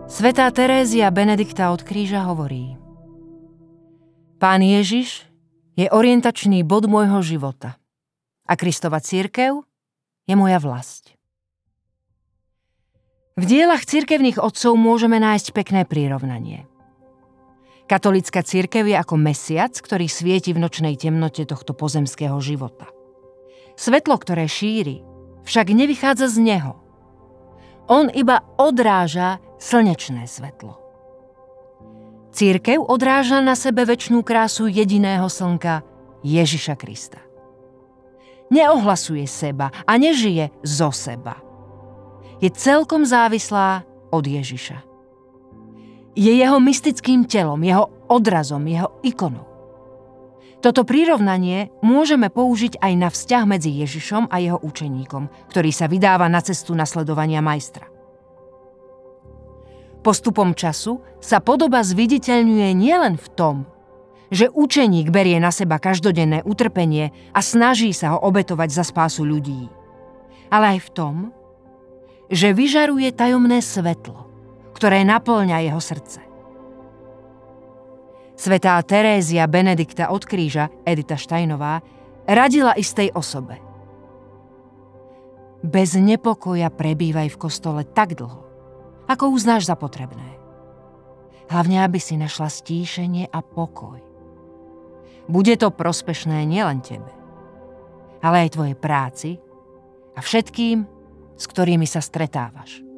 Svätá Terézia Benedikta od kríža hovorí: Pán Ježiš je orientačný bod môjho života a Kristova cirkev je moja vlast. V dielach cirkevných otcov môžeme nájsť pekné prirovnanie. Katolícka cirkev je ako mesiac, ktorý svieti v nočnej temnote tohto pozemského života. Svetlo, ktoré šíri, však nevychádza z neho. On iba odráža slnečné svetlo. Cirkev odráža na sebe večnú krásu jediného slnka, Ježiša Krista. Neohlasuje seba a nežije zo seba. Je celkom závislá od Ježiša. Je jeho mystickým telom, jeho odrazom, jeho ikonou. Toto prirovnanie môžeme použiť aj na vzťah medzi Ježišom a jeho učeníkom, ktorý sa vydáva na cestu nasledovania majstra. Postupom času sa podoba zviditeľňuje nielen v tom, že učeník berie na seba každodenné utrpenie a snaží sa ho obetovať za spásu ľudí, ale aj v tom, že vyžaruje tajomné svetlo, ktoré napĺňa jeho srdce. Svätá Terézia Benedikta od kríža, Edita Štajnová, radila istej osobe: Bez nepokoja prebývaj v kostole tak dlho, ako uznáš za potrebné. Hlavne, aby si našla stíšenie a pokoj. Bude to prospešné nielen tebe, ale aj tvojej práci a všetkým, s ktorými sa stretávaš.